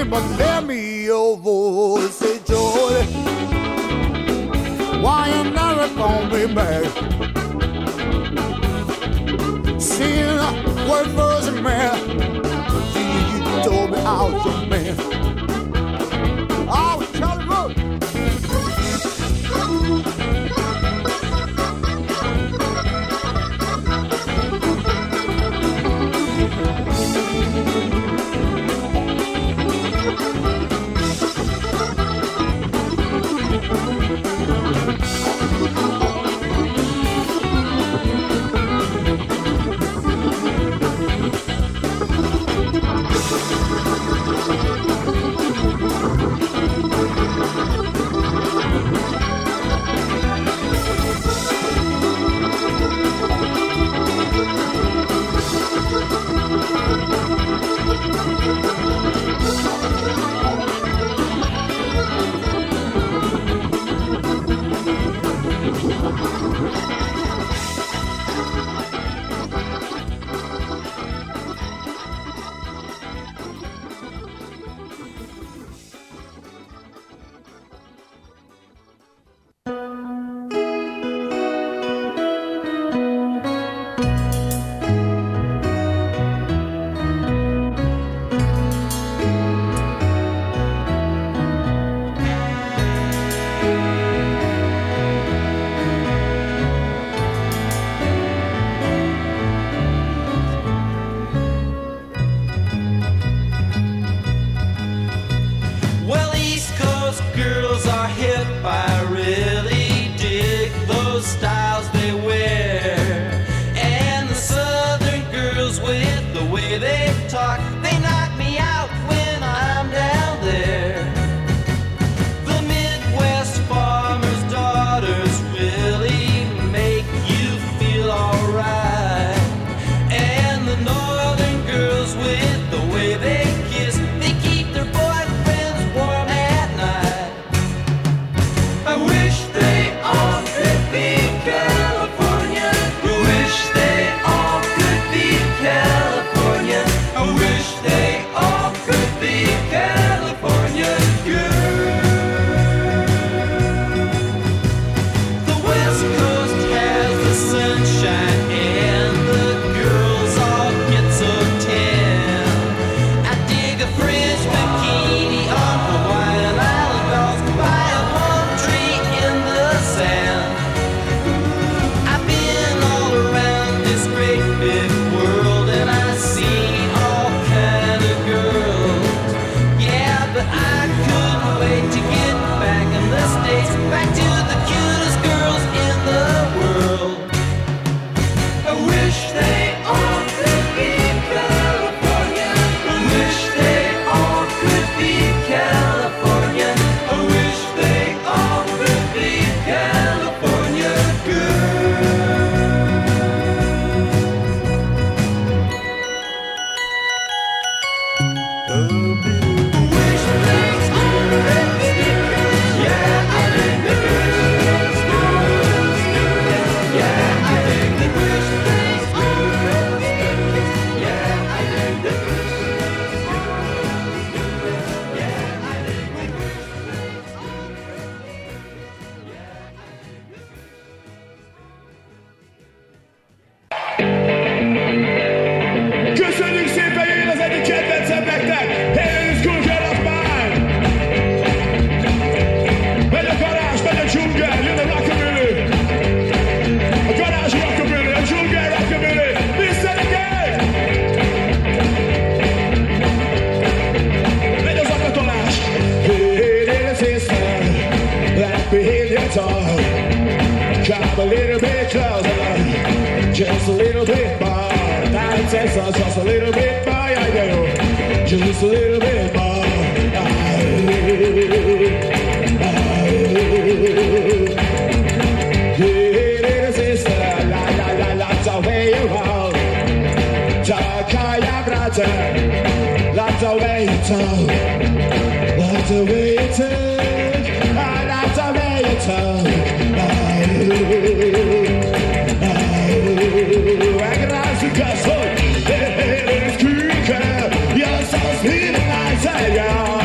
but let me your voice. Say, Joy, why you never phone me back? Seeing what was a man, you told me I was your man. Oh, Charlie, look. Come a little bit closer, just a little bit more. Just a little bit more, yeah, just a little bit more. Hey, little sister, la la la, that's the way you roll. Takaya brother, that's the way you talk, that's the way you talk, that's the way you talk. Recognize the gusto, it's quicker. You're so sweet and I say, yeah.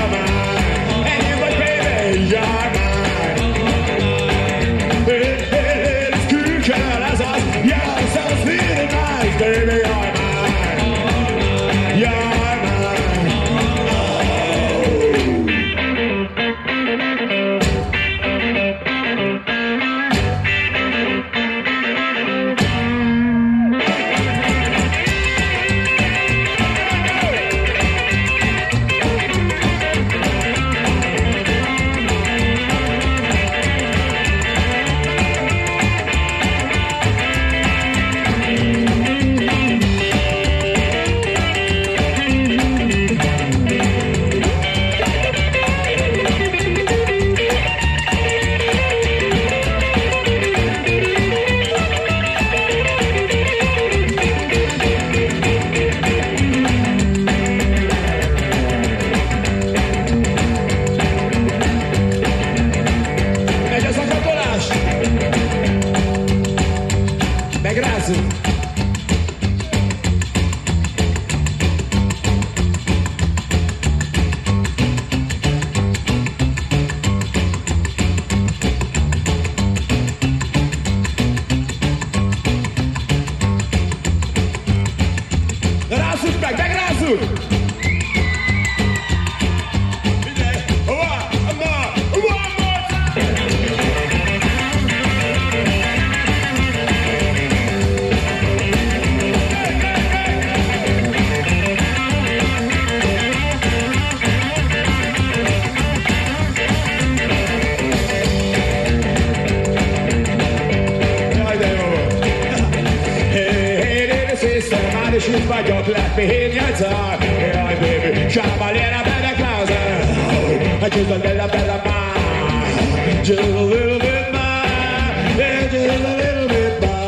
me in your time. Yeah, baby, come a little bit closer. Just a little bit of mine. Just a little bit mine. Yeah, just a little bit mine.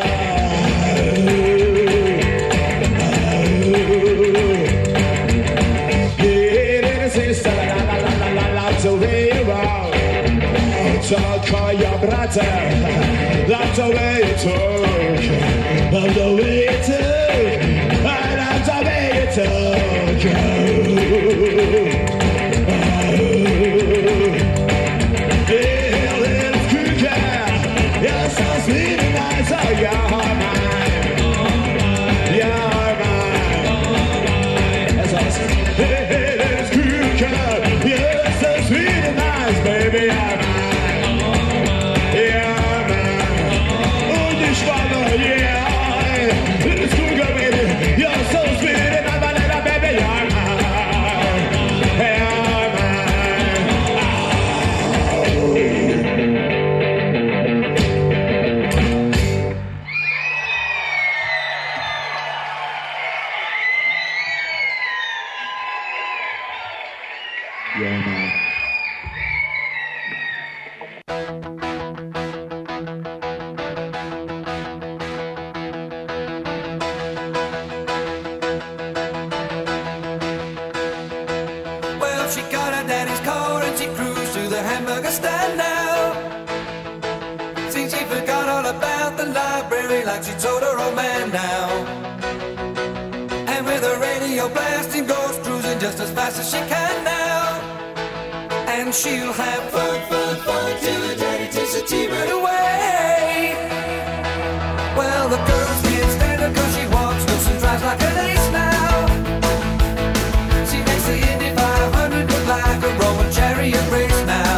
Call your brother. That's the way it took. That's the way it took. That's the way it took. Yeah, little cougar, you're so sweet and nice. Oh, you're mine. You're mine. That's awesome. Hey, little cougar, you're so sweet and nice, baby. You're mine. She'll have fun, fun, fun till her daddy takes her T-bird away. Well, the girls can't stand her 'cause she walks, looks and drives like an ace now. She makes the Indy 500 look like a Roman chariot race now.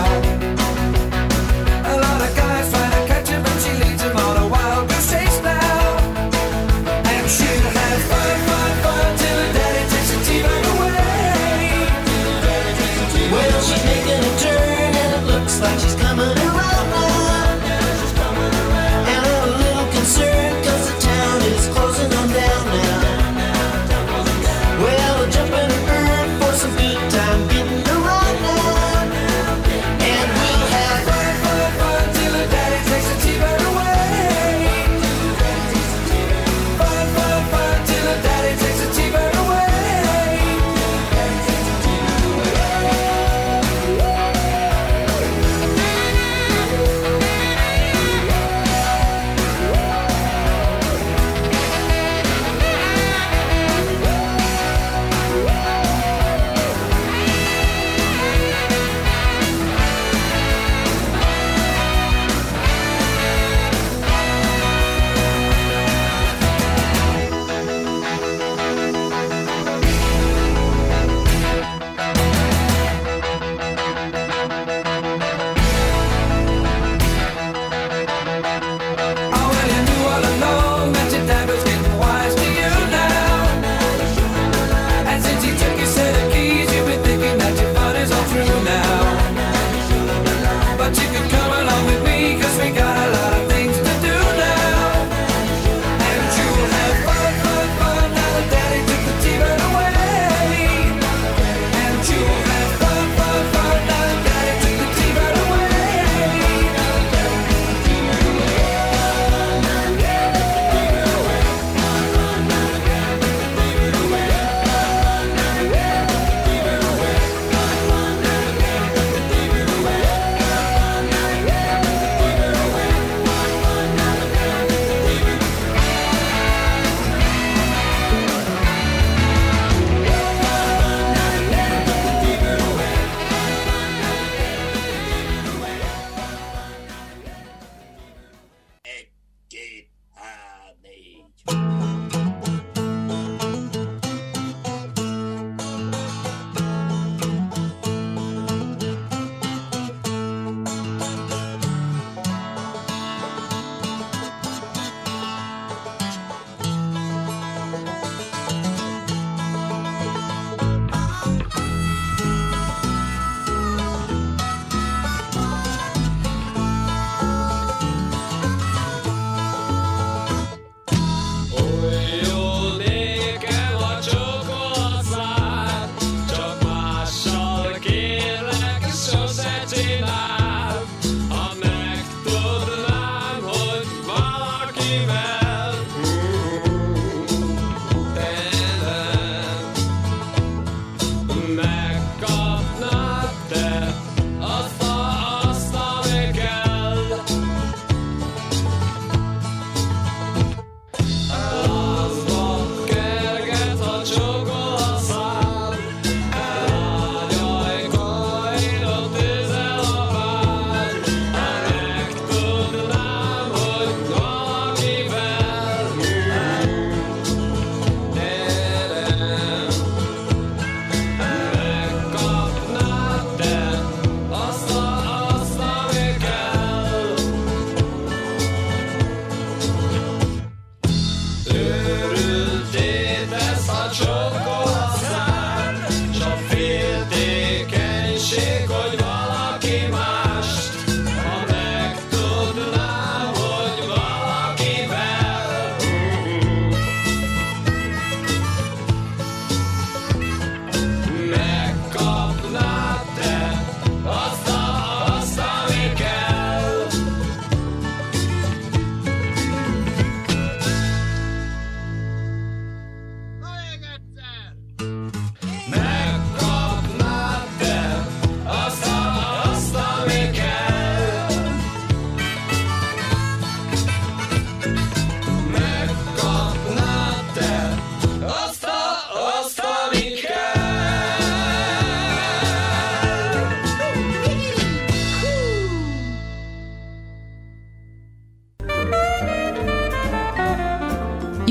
A lot of guys trying to catch her, but she leads them on a wild goose chase now. And she'll have fun, fun, fun till her daddy takes her T-bird away. Well, she's making a turn and it looks like she's coming around now. And I'm a little concerned 'cause the town is closing on down now. Well, we're jumping a bird for some good time getting around now. And we'll have fun, fun, fun till her daddy takes the T-bird away. Fun, fun, fun till her daddy takes the T-bird away.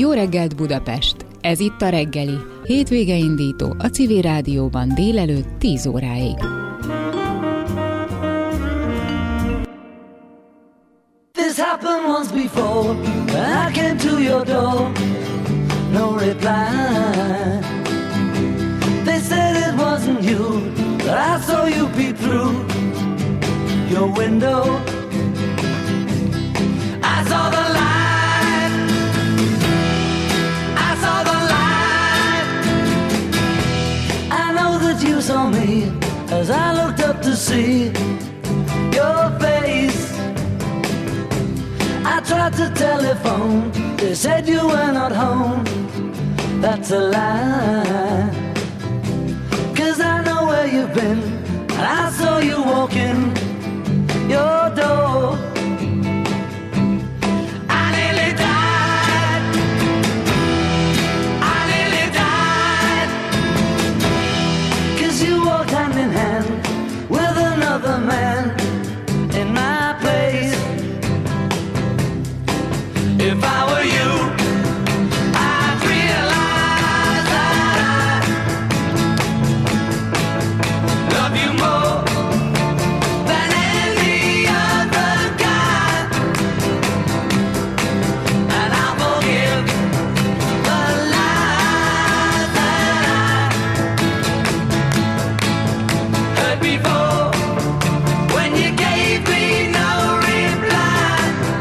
Jó reggelt Budapest! Ez itt a reggeli, hétvége indító a Civil Rádióban délelőtt 10 óráig. This happened once before, when I came to your door, no reply. They said it wasn't you, but I saw you peep through your window. I saw the light, I saw the light. I know that you saw me as I looked up to see your face. I tried to telephone, they said you were not home. That's a lie, 'cause I know where you've been, and I saw you walking your door. I nearly died, I nearly died, 'cause you walked hand in hand with another man in my place. If I were you, I'd realize that I love you more than any other guy, and I'll forgive the lies that I heard before when you gave me no reply.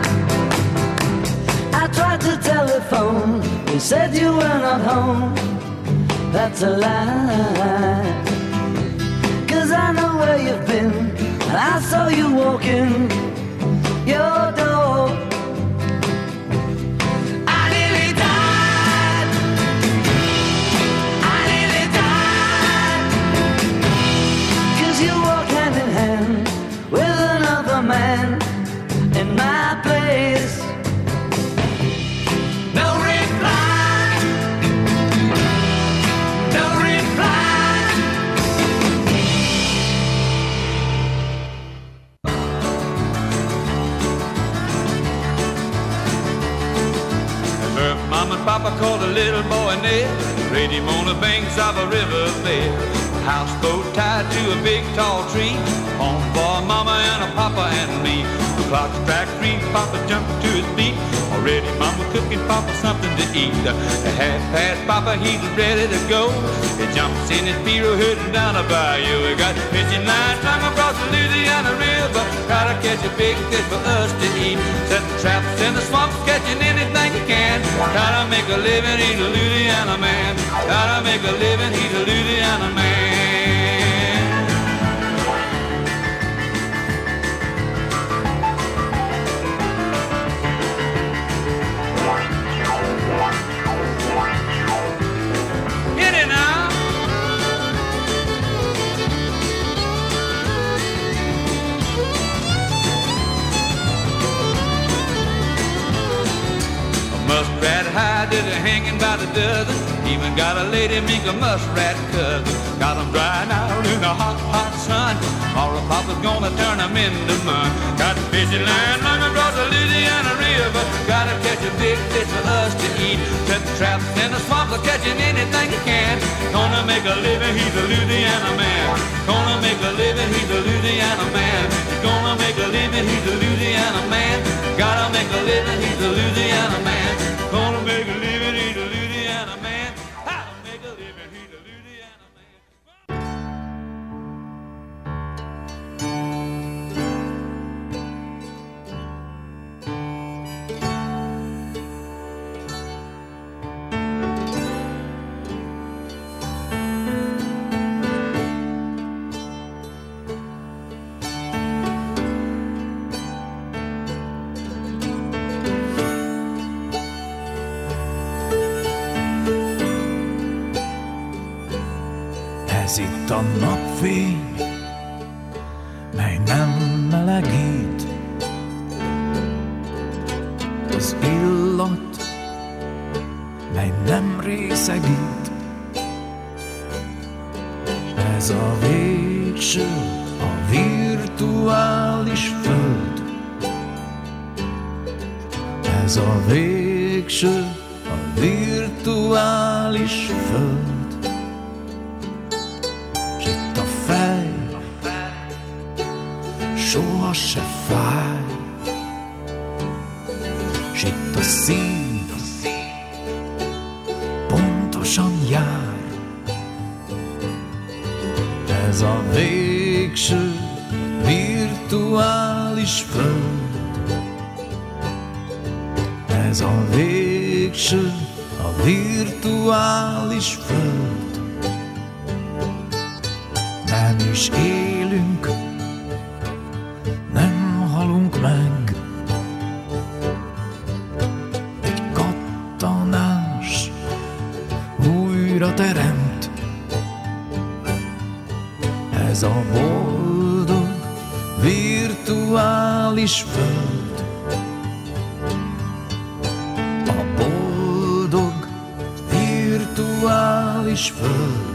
I tried to telephone, they said you were not home. That's a lie, 'cause I know where you've been, and I saw you walking your door. I nearly died, I nearly died, 'cause you walk hand in hand with another man in my place. No reply, no reply. Her mom and papa called a little boy Ned, laid him on the banks of a river bed. Houseboat tied to a big tall tree, home for mama and a papa and me. The clock struck 3, papa jumped to his feet. Already mama cooking papa something to eat. At 1:30 papa, he's ready to go. He jumps in his Piro, heading down the bayou. We got fishing lines strung across the Louisiana River. Gotta catch a big fish for us to eat. Setting traps in the swamps, catching anything you can. Gotta make a living, he's a Louisiana man. Gotta make a living, he's a Louisiana man. Get it now. A muskrat hide is hanging by the dozen. Even got a lady make a muskrat cousin. Got 'em drying out in the hot, hot sun. Or a papa's gonna turn 'em into mud. Got fishing line long across the Louisiana River. Gotta catch a big fish for us to eat. Set traps in the swamps, catching anything you can. Gonna make a living, he's a Louisiana man. Gonna make a living, he's a Louisiana man. Gonna make a living, he's a Louisiana man. Gotta make a living, he's a Louisiana man. Gonna make a living, he's a Louisiana man. How to make a living, he's a Louisiana man. Ez itt a napfény, mely nem melegít, az illat, mely nem részegít. Ez a végső, a virtuális föld. Ez a végső, a virtuális föld. S itt a fej soha se fáj, s itt a szív pontosan jár. Ez a végső virtuális föld, ez a végső, a virtuális föld. Nem is élünk, nem halunk meg, egy kattanás újra teremt. Ez a boldog virtuális föld, a boldog virtuális föld.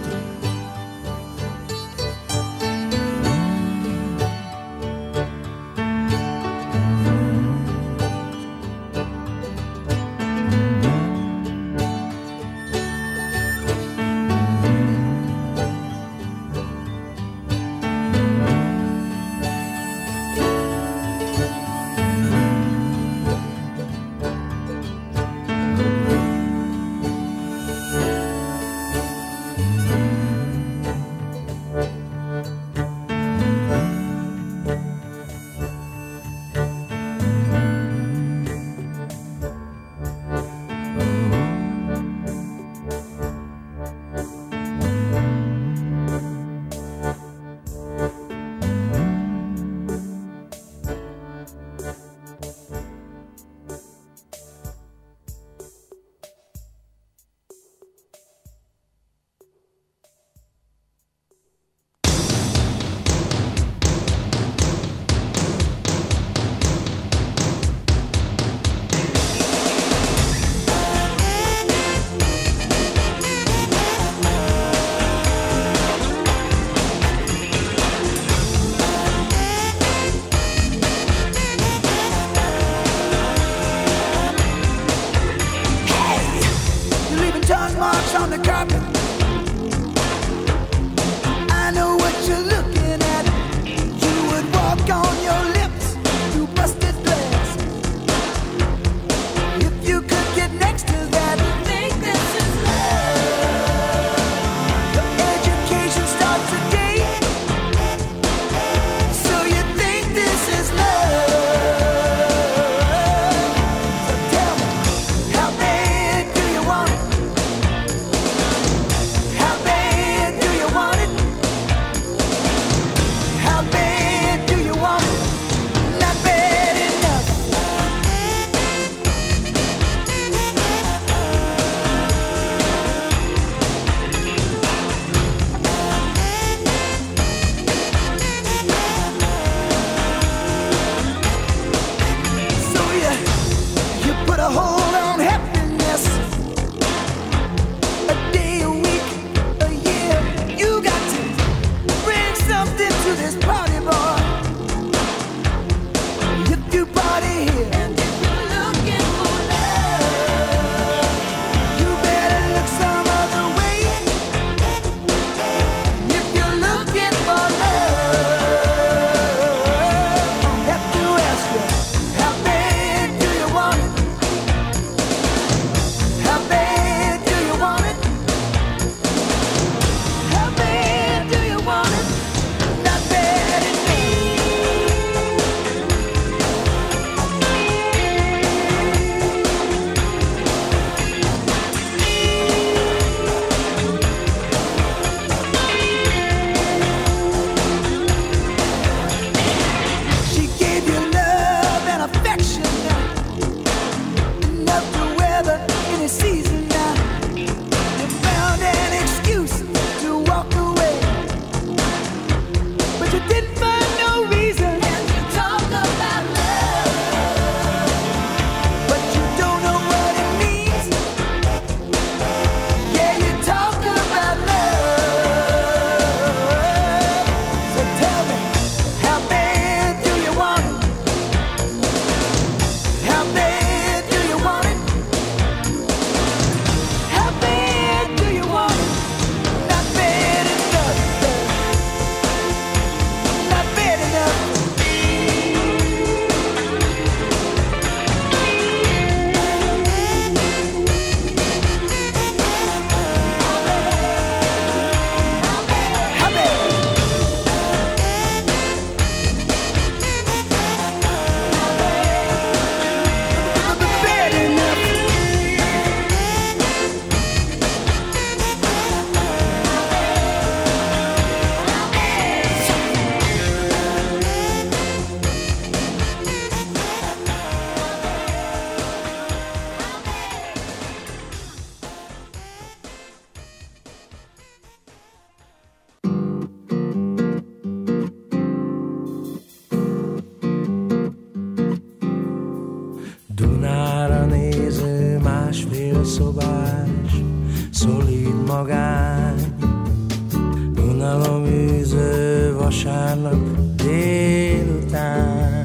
vasárnap délután.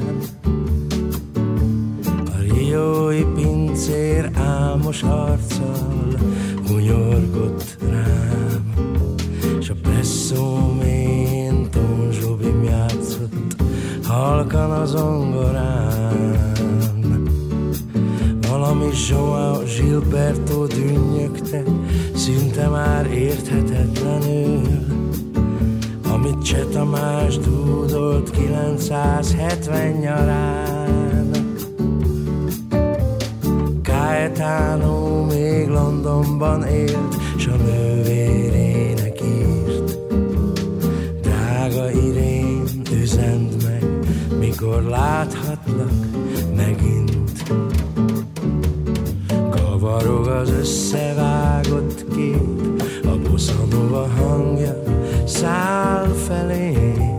A riói pincér álmos arccal hunyorgott rám, s a presszómén Tom Jobim játszott halkan a zongorán. Valami João Gilberto dünnyögte, szinte már érthetetlenül, amit Cseh Tamás dúdolt 970 nyarán. Caetano még Londonban élt, s a nővérének írt: drága Irén, üzend meg, mikor láthatlak megint. Kavarog az összevágott kép, a bossa nova hangja